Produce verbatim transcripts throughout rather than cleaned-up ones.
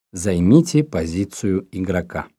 Займите позицию игрока.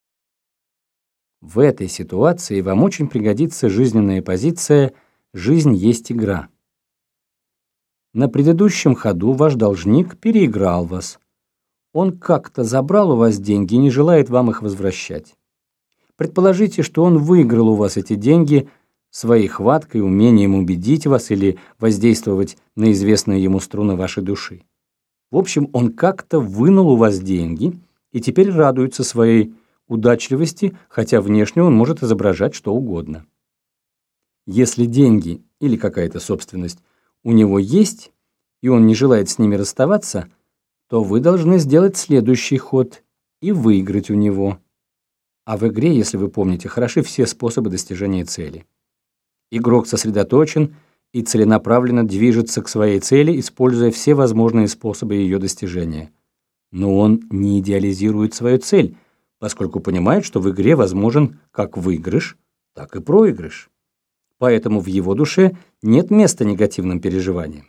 В этой ситуации вам очень пригодится жизненная позиция «Жизнь есть игра». На предыдущем ходу ваш должник переиграл вас. Он как-то забрал у вас деньги и не желает вам их возвращать. Предположите, что он выиграл у вас эти деньги своей хваткой, умением убедить вас или воздействовать на известные ему струны вашей души. В общем, он как-то вынул у вас деньги и теперь радуется своей удачливости, хотя внешне он может изображать что угодно. Если деньги или какая-то собственность у него есть, и он не желает с ними расставаться, то вы должны сделать следующий ход и выиграть у него. А в игре, если вы помните, хороши все способы достижения цели. Игрок сосредоточен и целенаправленно движется к своей цели, используя все возможные способы ее достижения. Но он не идеализирует свою цель, поскольку понимает, что в игре возможен как выигрыш, так и проигрыш. Поэтому в его душе нет места негативным переживаниям.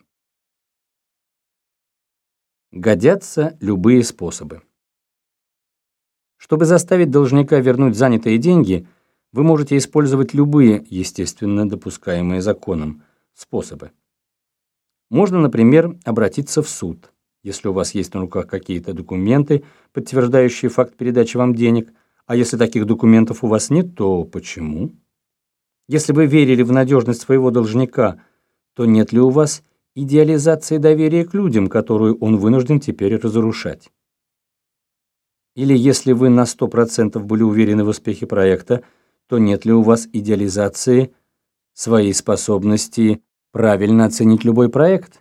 Годятся любые способы. Чтобы заставить должника вернуть занятые деньги, вы можете использовать любые, естественно допускаемые законом, способы. Можно, например, обратиться в суд, если у вас есть на руках какие-то документы, подтверждающие факт передачи вам денег, а если таких документов у вас нет, то почему? Если вы верили в надежность своего должника, то нет ли у вас идеализации доверия к людям, которую он вынужден теперь разрушать? Или если вы на сто процентов были уверены в успехе проекта, то нет ли у вас идеализации своей способности правильно оценить любой проект?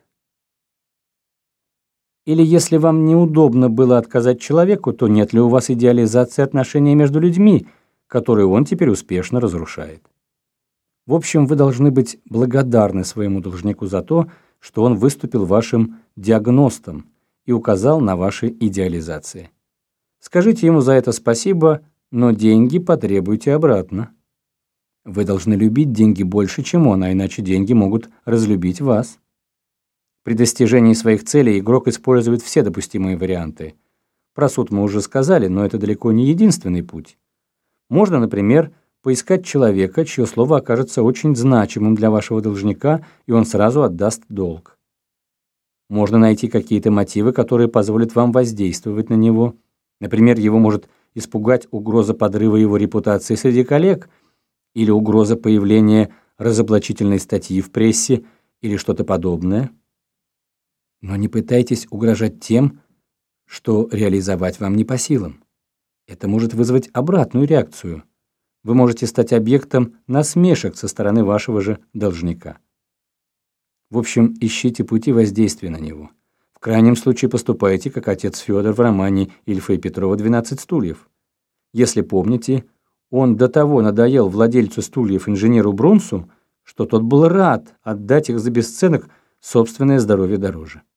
Или если вам неудобно было отказать человеку, то нет ли у вас идеализации отношений между людьми, которые он теперь успешно разрушает? В общем, вы должны быть благодарны своему должнику за то, что он выступил вашим диагностом и указал на ваши идеализации. Скажите ему за это спасибо, но деньги потребуйте обратно. Вы должны любить деньги больше, чем он, а иначе деньги могут разлюбить вас. При достижении своих целей игрок использует все допустимые варианты. Про суд мы уже сказали, но это далеко не единственный путь. Можно, например, поискать человека, чье слово окажется очень значимым для вашего должника, и он сразу отдаст долг. Можно найти какие-то мотивы, которые позволят вам воздействовать на него. Например, его может испугать угроза подрыва его репутации среди коллег или угроза появления разоблачительной статьи в прессе или что-то подобное. Но не пытайтесь угрожать тем, что реализовать вам не по силам. Это может вызвать обратную реакцию. Вы можете стать объектом насмешек со стороны вашего же должника. В общем, ищите пути воздействия на него. В крайнем случае поступайте, как отец Федор в романе Ильфа и Петрова «двенадцать стульев». Если помните, он до того надоел владельцу стульев инженеру Брунсу, что тот был рад отдать их за бесценок, собственное здоровье дороже.